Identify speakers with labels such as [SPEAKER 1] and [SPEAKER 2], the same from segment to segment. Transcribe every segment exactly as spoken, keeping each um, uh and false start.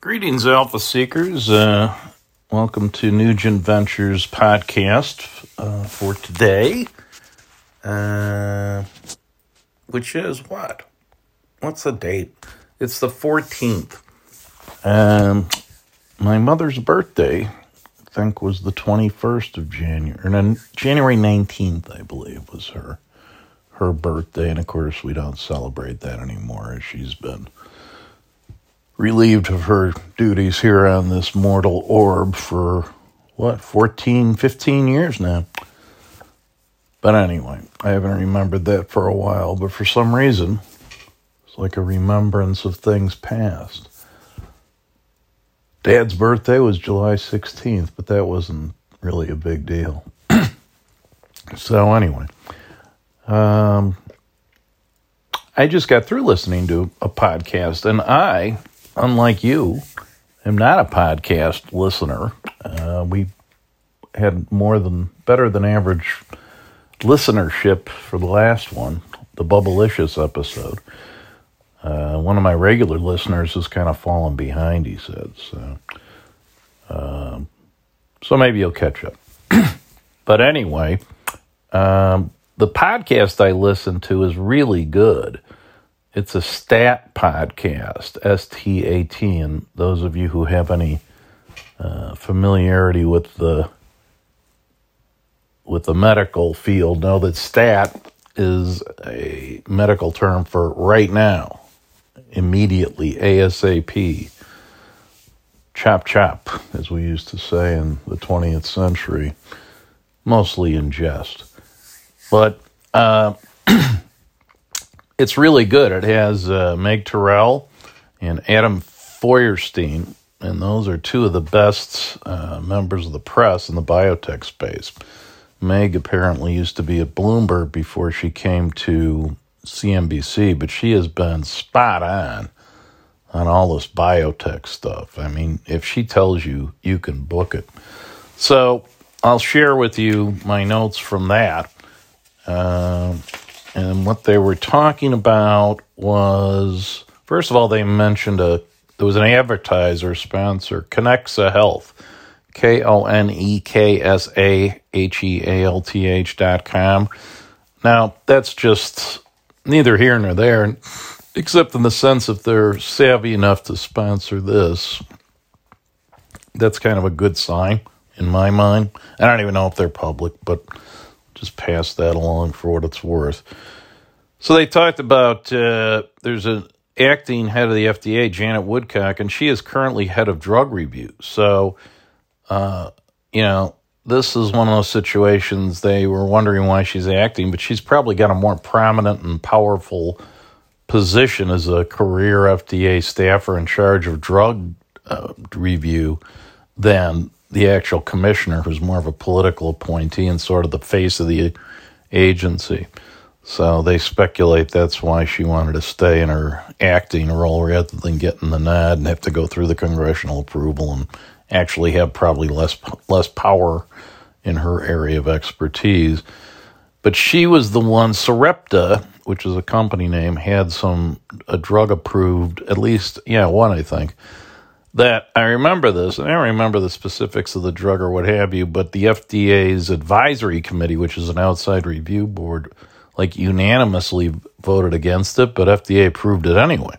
[SPEAKER 1] Greetings, Alpha Seekers. Uh, welcome to Nugent Ventures podcast uh, for today, uh, which is what? What's the date? It's the fourteenth. Um, my mother's birthday, I think, was the twenty-first of January, or no, January nineteenth, I believe, was her her birthday. And of course, we don't celebrate that anymore, as she's been relieved of her duties here on this mortal orb for, what, fourteen, fifteen years now. But anyway, I haven't remembered that for a while, but for some reason, it's like a remembrance of things past. Dad's birthday was July sixteenth, but that wasn't really a big deal. So anyway, um, I just got through listening to a podcast, and I... unlike you, I'm not a podcast listener. Uh, we had more than, better than average listenership for the last one, the Bubblicious episode. Uh, one of my regular listeners has kind of fallen behind, he said. So, um, so maybe you'll catch up. But anyway, um, the podcast I listen to is really good. It's a stat podcast, S T A T, and those of you who have any uh, familiarity with the with the medical field know that stat is a medical term for right now, immediately, ASAP, chop chop, as we used to say in the twentieth century, mostly in jest. But uh it's really good. It has uh, Meg Terrell and Adam Feuerstein, and those are two of the best uh, members of the press in the biotech space. Meg apparently used to be at Bloomberg before she came to C N B C, but she has been spot on on all this biotech stuff. I mean, if she tells you, you can book it. So I'll share with you my notes from that. Uh, And what they were talking about was, first of all, they mentioned a there was an advertiser sponsor, Konexa Health, K O N E K S A H E A L T H dot com. Now, that's just neither here nor there, except in the sense if they're savvy enough to sponsor this. That's kind of a good sign in my mind. I don't even know if they're public, but just pass that along for what it's worth. So they talked about, uh, there's an acting head of the F D A, Janet Woodcock, and she is currently head of drug review. So, uh, you know, this is one of those situations they were wondering why she's acting, but she's probably got a more prominent and powerful position as a career F D A staffer in charge of drug uh, review than the actual commissioner, who's more of a political appointee and sort of the face of the agency. So they speculate that's why she wanted to stay in her acting role rather than getting the nod and have to go through the congressional approval and actually have probably less less power in her area of expertise. But she was the one, Sarepta, which is a company name, had some a drug approved, at least, yeah, one, I think, that I remember this, and I don't remember the specifics of the drug or what have you, but the F D A's advisory committee, which is an outside review board, like unanimously voted against it, but F D A approved it anyway.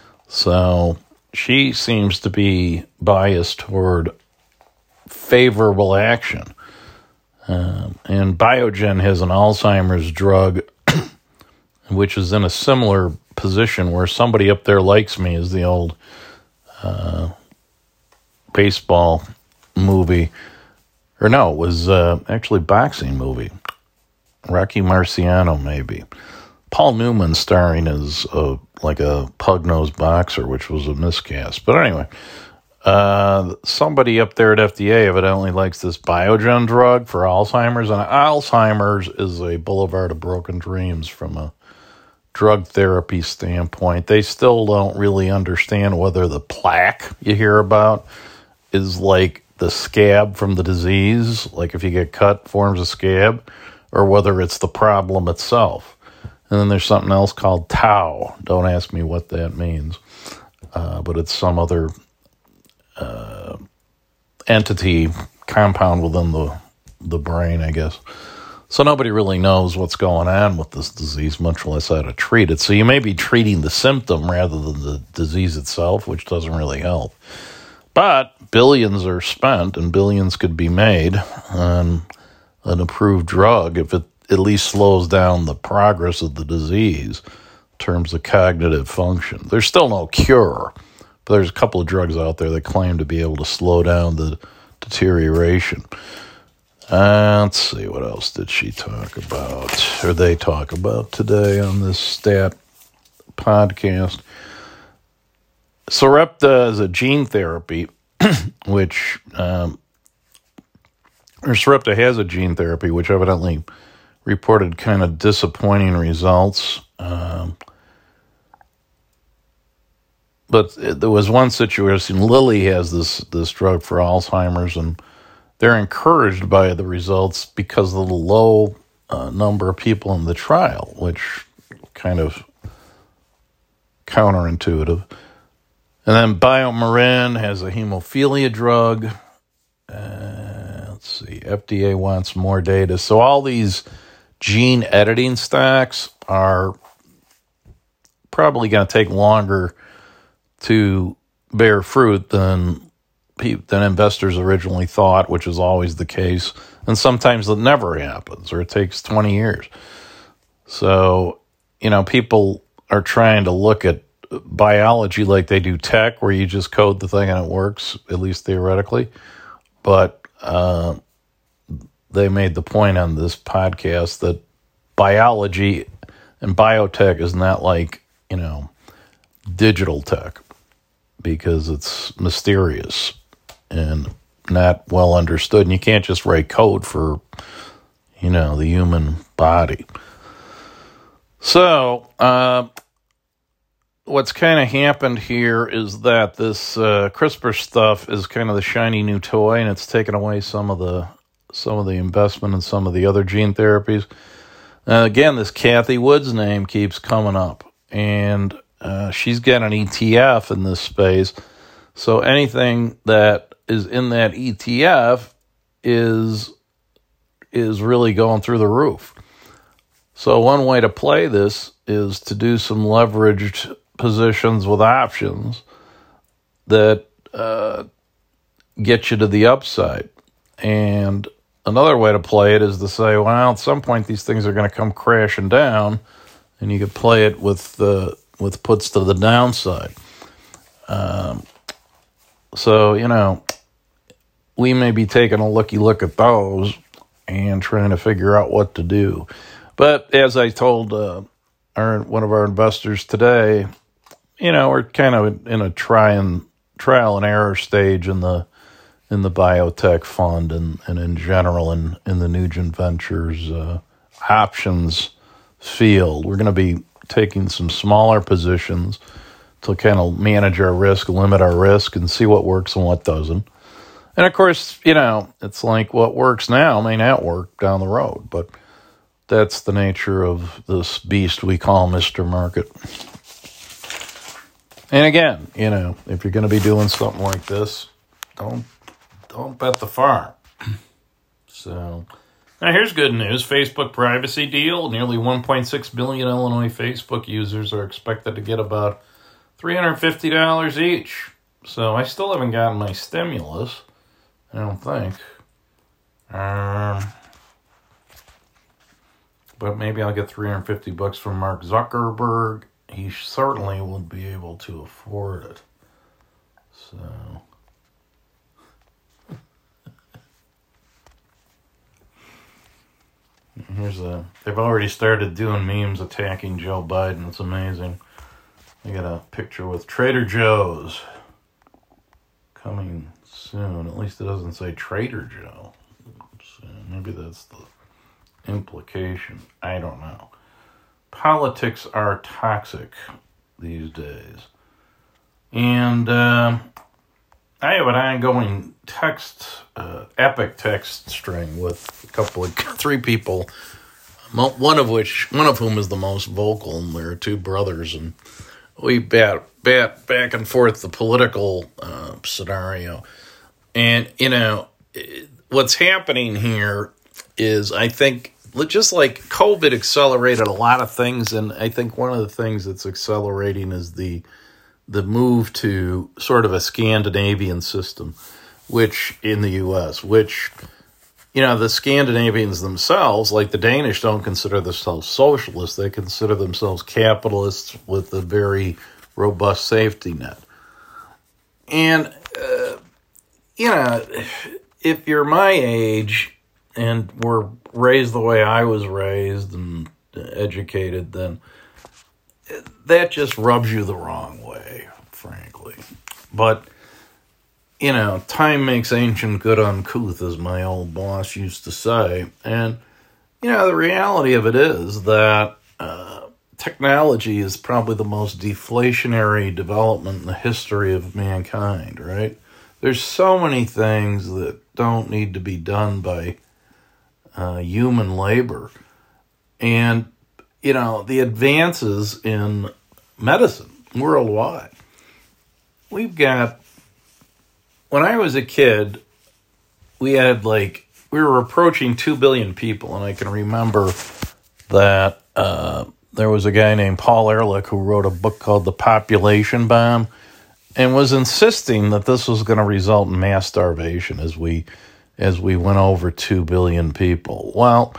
[SPEAKER 1] So she seems to be biased toward favorable action. Um, and Biogen has an Alzheimer's drug, which is in a similar position where somebody up there likes me, is the old uh, baseball movie. Or no, it was uh, actually boxing movie. Rocky Marciano, maybe. Paul Newman starring as a, like a pug-nosed boxer, which was a miscast. But anyway, uh, somebody up there at F D A evidently likes this Biogen drug for Alzheimer's. And Alzheimer's is a boulevard of broken dreams from a drug therapy standpoint. They still don't really understand whether the plaque you hear about is like the scab from the disease, like if you get cut, forms a scab, or whether it's the problem itself. And then there's something else called tau. Don't ask me what that means. Uh, but it's some other uh, entity, compound within the the brain, I guess. So nobody really knows what's going on with this disease, much less how to treat it. So you may be treating the symptom rather than the disease itself, which doesn't really help. But billions are spent, and billions could be made on an approved drug if it at least slows down the progress of the disease in terms of cognitive function. There's still no cure, but there's a couple of drugs out there that claim to be able to slow down the deterioration. Uh, let's see, what else did she talk about, or they talk about today on this stat podcast? Sarepta is a gene therapy, which, um, or Sarepta has a gene therapy, which evidently reported kind of disappointing results. Um, but there was one situation, Lilly has this, this drug for Alzheimer's, and they're encouraged by the results because of the low uh, number of people in the trial, which kind of counterintuitive. And then BioMarin has a hemophilia drug. Uh, let's see, F D A wants more data. So all these gene editing stocks are probably going to take longer to bear fruit than than investors originally thought, which is always the case. And sometimes it never happens, or it takes twenty years. So, you know, people are trying to look at biology like they do tech, where you just code the thing and it works, at least theoretically. But uh, they made the point on this podcast that biology and biotech is not like, you know, digital tech, because it's mysterious and not well understood, and you can't just write code for, you know, the human body. So, uh, what's kind of happened here is that this uh, CRISPR stuff is kind of the shiny new toy, and it's taken away some of the some of the investment in some of the other gene therapies. Uh, again, this Kathy Woods name keeps coming up, and uh, she's got an E T F in this space. So anything that is in that E T F is is really going through the roof. So one way to play this is to do some leveraged positions with options that uh, get you to the upside. And another way to play it is to say, well, at some point these things are going to come crashing down, and you could play it with uh, with puts to the downside. Um, so, you know, we may be taking a looky look at those and trying to figure out what to do. But as I told uh, our one of our investors today, you know, we're kind of in a try and trial and error stage in the in the biotech fund and, and in general in, in the Nugent Ventures uh, options field. We're going to be taking some smaller positions to kind of manage our risk, limit our risk, and see what works and what doesn't. And of course, you know, it's like what works now may not work down the road, but that's the nature of this beast we call Mister Market. And again, you know, if you're going to be doing something like this, don't don't bet the farm. So, now here's good news. Facebook privacy deal. Nearly one point six billion Illinois Facebook users are expected to get about three hundred fifty dollars each. So I still haven't gotten my stimulus, I don't think. Um, but maybe I'll get three hundred fifty bucks from Mark Zuckerberg. He certainly would be able to afford it. So, here's a, they've already started doing memes attacking Joe Biden. It's amazing. I got a picture with Trader Joe's coming soon. At least it doesn't say Trader Joe. So maybe that's the implication. I don't know. Politics are toxic these days. And uh, I have an ongoing text, uh, epic text string with a couple of, three people, one of which, one of whom is the most vocal, and there are two brothers, and we bat, bat back and forth the political uh, scenario. And, you know, what's happening here is, I think, just like COVID accelerated a lot of things, and I think one of the things that's accelerating is the the move to sort of a Scandinavian system, which in the U S, which, you know, the Scandinavians themselves, like the Danish, don't consider themselves socialists. They consider themselves capitalists with a very robust safety net. And, uh, you know, if you're my age and were raised the way I was raised and educated, then that just rubs you the wrong way, frankly. But, you know, time makes ancient good uncouth, as my old boss used to say. And, you know, the reality of it is that uh, technology is probably the most deflationary development in the history of mankind, right? There's so many things that don't need to be done by uh, human labor. And, you know, the advances in medicine worldwide. We've got, when I was a kid, we had like, we were approaching two billion people, and I can remember that uh, there was a guy named Paul Ehrlich who wrote a book called The Population Bomb, and was insisting that this was going to result in mass starvation as we as we went over two billion people. Well,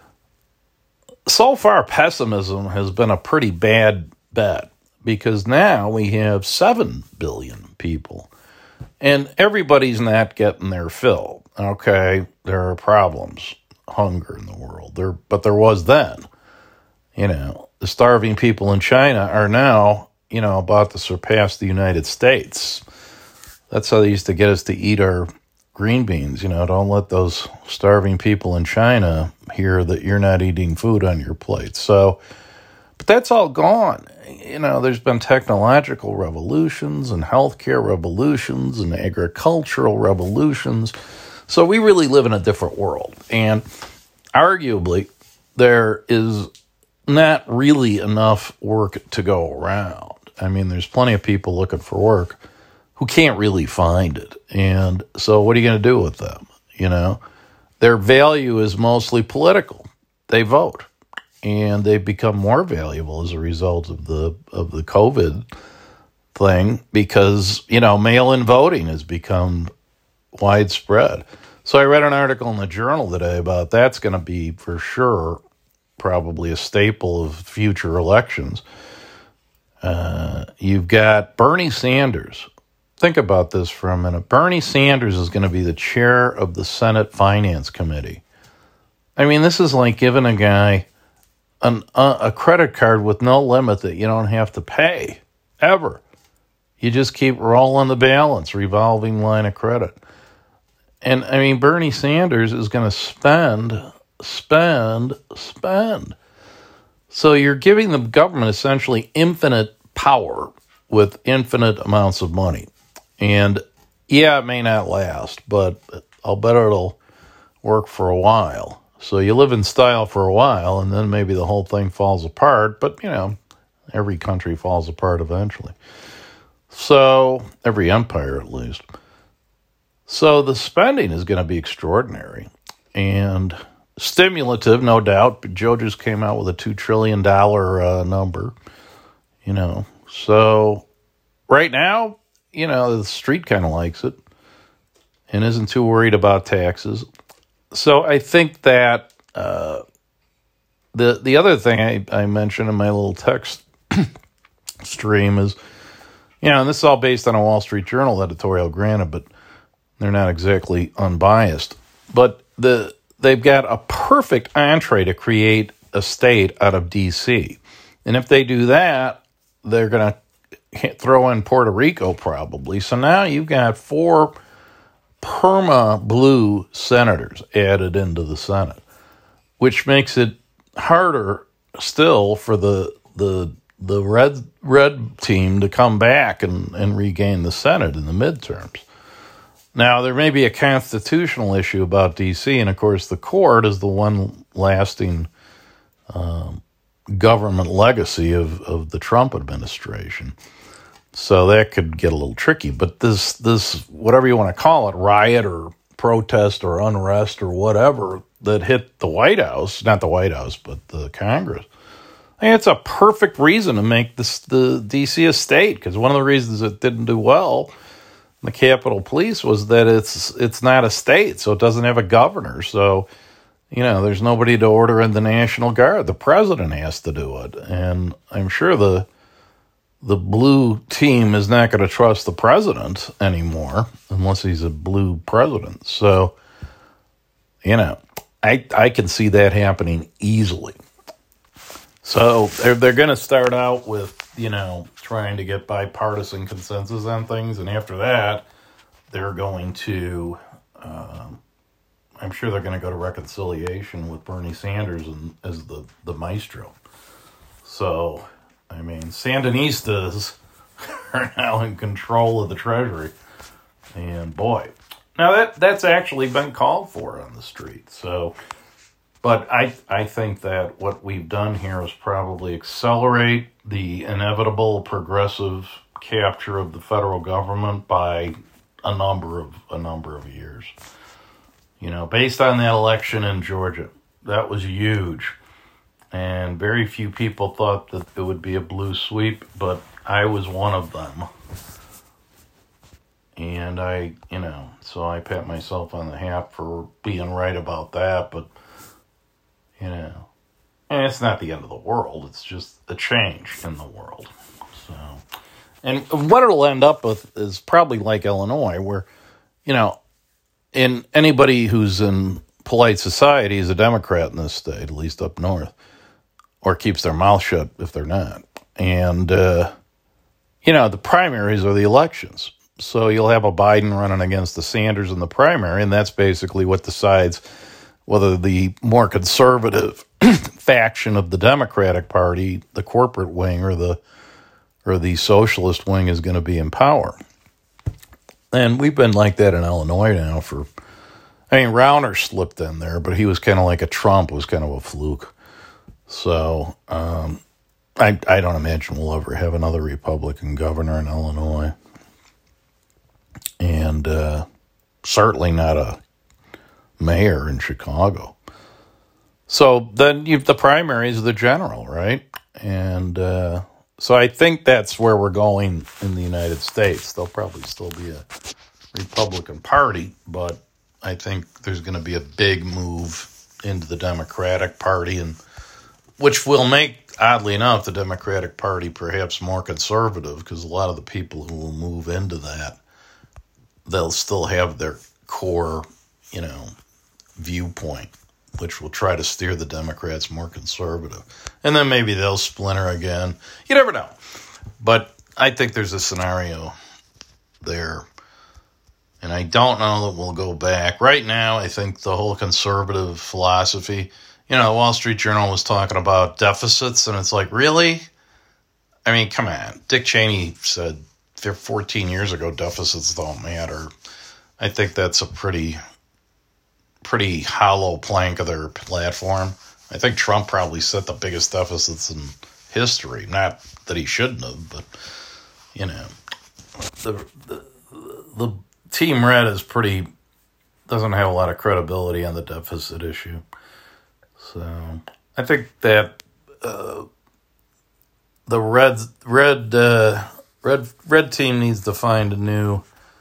[SPEAKER 1] so far pessimism has been a pretty bad bet, because now we have seven billion people, and everybody's not getting their fill. Okay, there are problems, hunger in the world, there, but there was then. You know, the starving people in China are now, you know, about to surpass the United States. That's how they used to get us to eat our green beans. You know, don't let those starving people in China hear that you're not eating food on your plate. So, but that's all gone. You know, there's been technological revolutions and healthcare revolutions and agricultural revolutions. So we really live in a different world. And arguably, there is not really enough work to go around. I mean, there's plenty of people looking for work who can't really find it. And so what are you going to do with them? You know, their value is mostly political. They vote, and they've become more valuable as a result of the of the COVID thing, because, you know, mail-in voting has become widespread. So I read an article in the Journal today about that's going to be for sure probably a staple of future elections. Uh, you've got Bernie Sanders. Think about this for a minute. Bernie Sanders is going to be the chair of the Senate Finance Committee. I mean, this is like giving a guy an, uh, a credit card with no limit that you don't have to pay, ever. You just keep rolling the balance, revolving line of credit. And, I mean, Bernie Sanders is going to spend, spend, spend. So you're giving the government essentially infinite power with infinite amounts of money. And, yeah, it may not last, but I'll bet it'll work for a while. So you live in style for a while, and then maybe the whole thing falls apart. But, you know, every country falls apart eventually. So, every empire at least. So the spending is going to be extraordinary and stimulative, no doubt. But Joe just came out with a two trillion dollars uh, number, you know. So right now, you know, the street kind of likes it and isn't too worried about taxes. So I think that uh, the the other thing I, I mentioned in my little text stream is, you know, and this is all based on a Wall Street Journal editorial, granted, but they're not exactly unbiased. But the they've got a perfect entree to create a state out of D C. And if they do that, they're going to throw in Puerto Rico probably. So now you've got four perma-blue senators added into the Senate, which makes it harder still for the the the red red team to come back and, and regain the Senate in the midterms. Now, there may be a constitutional issue about D C, and of course the court is the one lasting um, government legacy of, of the Trump administration. So that could get a little tricky. But this, this, whatever you want to call it, riot or protest or unrest or whatever that hit the White House, not the White House, but the Congress, I mean, it's a perfect reason to make this the D C a state, because one of the reasons it didn't do well, the Capitol Police, was that it's it's not a state, so it doesn't have a governor. So, you know, there's nobody to order in the National Guard. The president has to do it. And I'm sure the the blue team is not going to trust the president anymore unless he's a blue president. So, you know, I I can see that happening easily. So they're, they're going to start out with, you know, trying to get bipartisan consensus on things. And after that, they're going to, um, I'm sure they're going to go to reconciliation with Bernie Sanders and, as the, the maestro. So, I mean, Sandinistas are now in control of the Treasury. And boy, now that that's actually been called for on the street. So, but I I think that what we've done here is probably accelerate the inevitable progressive capture of the federal government by a number of a number of years. You know, based on that election in Georgia, that was huge. And very few people thought that it would be a blue sweep, but I was one of them. And I, you know, so I pat myself on the hat for being right about that, but, you know, and it's not the end of the world. It's just a change in the world. So, and what it'll end up with is probably like Illinois, where, you know, in anybody who's in polite society is a Democrat in this state, at least up north, or keeps their mouth shut if they're not. And, uh, you know, the primaries are the elections. So you'll have a Biden running against the Sanders in the primary, and that's basically what decides whether the more conservative faction of the Democratic Party, the corporate wing, or the or the socialist wing is going to be in power. And we've been like that in Illinois now for, I mean, Rauner slipped in there, but he was kind of like a Trump, was kind of a fluke. So um, I I don't imagine we'll ever have another Republican governor in Illinois. And uh, certainly not a mayor in Chicago. So then you've the primaries of the general, right? And uh, so I think that's where we're going in the United States. There'll probably still be a Republican Party, but I think there's going to be a big move into the Democratic Party, and which will make, oddly enough, the Democratic Party perhaps more conservative, because a lot of the people who will move into that, they'll still have their core, you know, viewpoint, which will try to steer the Democrats more conservative. And then maybe they'll splinter again. You never know. But I think there's a scenario there. And I don't know that we'll go back. Right now, I think the whole conservative philosophy, you know, the Wall Street Journal was talking about deficits, and it's like, really? I mean, come on. Dick Cheney said fourteen years ago, deficits don't matter. I think that's a pretty, pretty hollow plank of their platform. I think Trump probably set the biggest deficits in history. Not that he shouldn't have, but, you know, the the, the Team Red is pretty, doesn't have a lot of credibility on the deficit issue. So I think that uh, the red red uh, red red team needs to find a new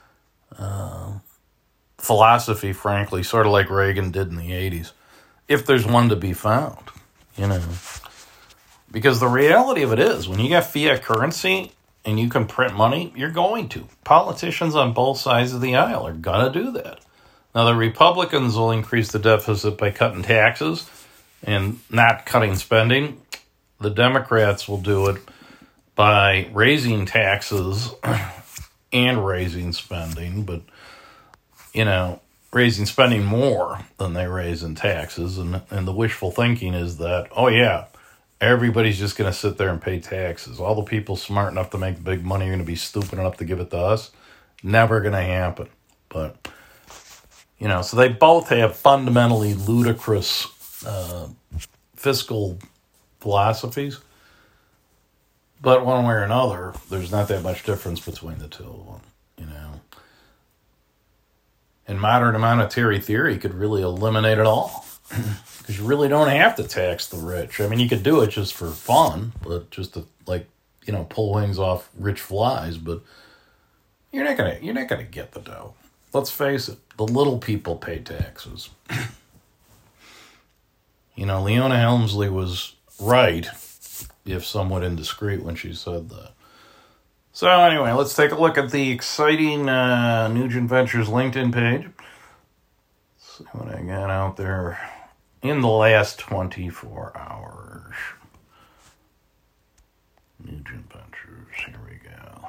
[SPEAKER 1] uh, philosophy. Frankly, sort of like Reagan did in the eighties, if there's one to be found. You know, because the reality of it is, when you got fiat currency and you can print money, you're going to. Politicians on both sides of the aisle are gonna do that. Now, the Republicans will increase the deficit by cutting taxes and not cutting spending. The Democrats will do it by raising taxes and raising spending, but, you know, raising spending more than they raise in taxes. And, and the wishful thinking is that, oh, yeah, everybody's just going to sit there and pay taxes. All the people smart enough to make big money are going to be stupid enough to give it to us. Never going to happen. But, you know, so they both have fundamentally ludicrous Uh, fiscal philosophies. But one way or another, there's not that much difference between the two of them, you know. And modern monetary theory could really eliminate it all. Because you really don't have to tax the rich. I mean, you could do it just for fun, but just to, like, you know, pull wings off rich flies, but you're not gonna you're not gonna get the dough. Let's face it, the little people pay taxes. You know, Leona Helmsley was right, if somewhat indiscreet, when she said that. So anyway, let's take a look at the exciting uh, Nugent Ventures LinkedIn page. Let's see what I got out there in the last twenty-four hours. Nugent Ventures, here we go.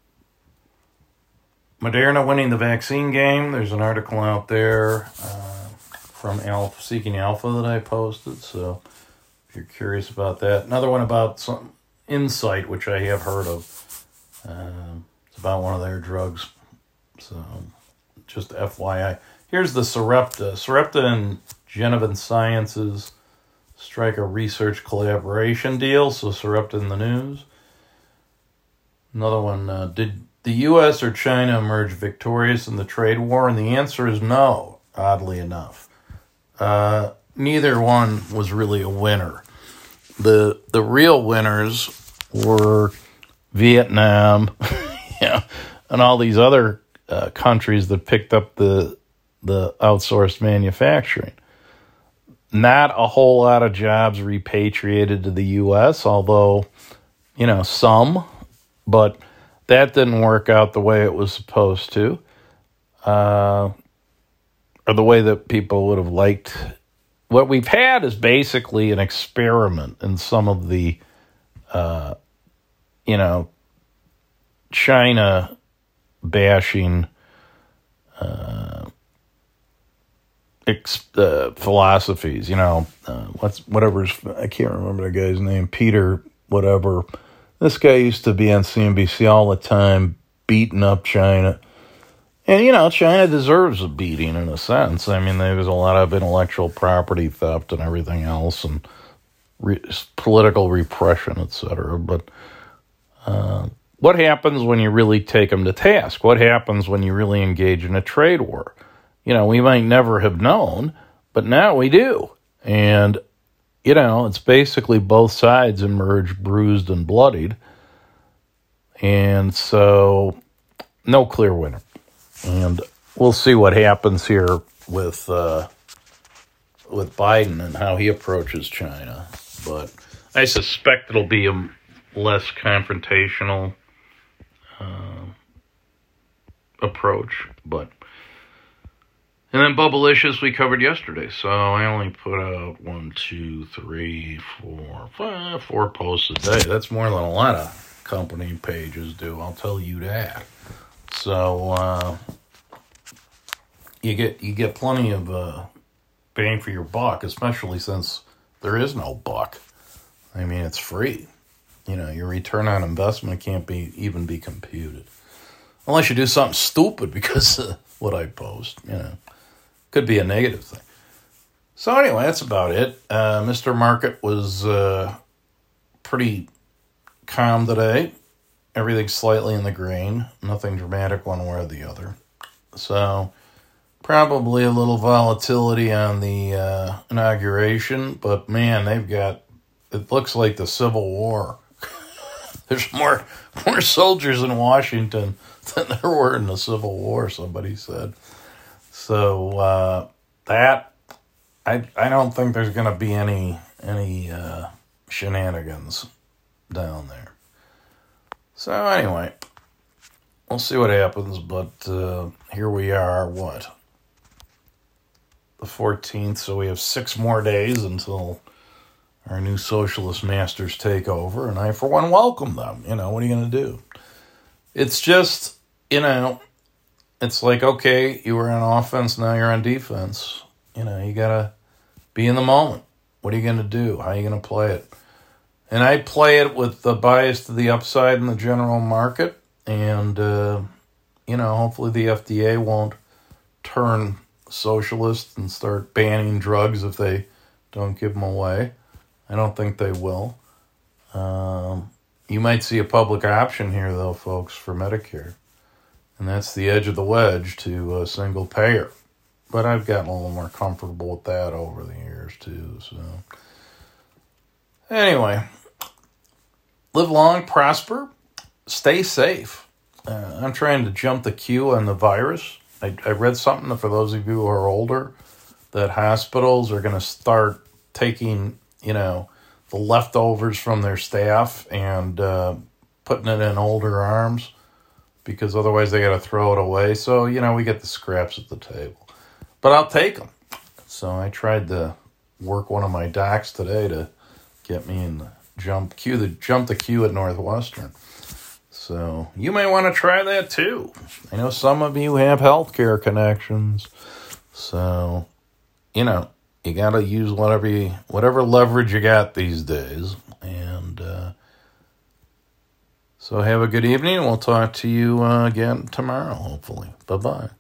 [SPEAKER 1] Moderna winning the vaccine game. There's an article out there uh, from Alpha, Seeking Alpha that I posted, so if you're curious about that. Another one about some Insight, which I have heard of. Uh, it's about one of their drugs. So, just F Y I. Here's the Sarepta. Sarepta and Genevant Sciences strike a research collaboration deal, so Sarepta in the news. Another one, uh, did the U S or China emerge victorious in the trade war? And the answer is no, oddly enough. Uh, neither one was really a winner. The the real winners were Vietnam, yeah, and all these other uh, countries that picked up the the outsourced manufacturing. Not a whole lot of jobs repatriated to the U S, although, you know, some, but that didn't work out the way it was supposed to, uh, or the way that people would have liked. What we've had is basically an experiment in some of the, uh, you know, China bashing uh, ex- uh, philosophies. You know, uh, what's whatever's I can't remember the guy's name. Peter, whatever. This guy used to be on C N B C all the time, beating up China. And, you know, China deserves a beating in a sense. I mean, there was a lot of intellectual property theft and everything else, and re- political repression, et cetera. But uh, what happens when you really take them to task? What happens when you really engage in a trade war? You know, we might never have known, but now we do. And, you know, it's basically both sides emerge bruised and bloodied. And so, no clear winner. And we'll see what happens here with uh, with Biden and how he approaches China. But I suspect it'll be a less confrontational uh, approach. But and then Bubblicious we covered yesterday. So I only put out one, two, three, four, five, four posts a day. That's more than a lot of company pages do. I'll tell you that. So uh, you get you get plenty of uh, bang for your buck, especially since there is no buck. I mean, it's free. You know, your return on investment can't be even be computed unless you do something stupid because of what I post. You know, could be a negative thing. So anyway, that's about it. Uh, Mister Market was uh, pretty calm today. Everything's slightly in the green. Nothing dramatic one way or the other. So, probably a little volatility on the uh, inauguration. But, man, they've got... It looks like the Civil War. There's more more soldiers in Washington than there were in the Civil War, somebody said. So, uh, that... I I don't think there's going to be any, any uh, shenanigans down there. So anyway, we'll see what happens, but uh, here we are, what? The fourteenth, so we have six more days until our new socialist masters take over, and I, for one, welcome them. You know, what are you going to do? It's just, you know, it's like, okay, you were on offense, now you're on defense. You know, you got to be in the moment. What are you going to do? How are you going to play it? And I play it with the bias to the upside in the general market. And, uh, you know, hopefully the F D A won't turn socialist and start banning drugs if they don't give them away. I don't think they will. Um, you might see a public option here, though, folks, for Medicare. And that's the edge of the wedge to a single payer. But I've gotten a little more comfortable with that over the years, too. So, anyway, live long, prosper, stay safe. Uh, I'm trying to jump the queue on the virus. I, I read something, for those of you who are older, that hospitals are going to start taking, you know, the leftovers from their staff and uh, putting it in older arms, because otherwise they got to throw it away. So, you know, we get the scraps at the table. But I'll take them. So I tried to work one of my docs today to get me in the jump queue, the jump the queue at Northwestern. So you may want to try that too. I know some of you have healthcare connections. So, you know, you got to use whatever you, whatever leverage you got these days. And uh, so have a good evening, and we'll talk to you uh, again tomorrow, hopefully. Bye-bye.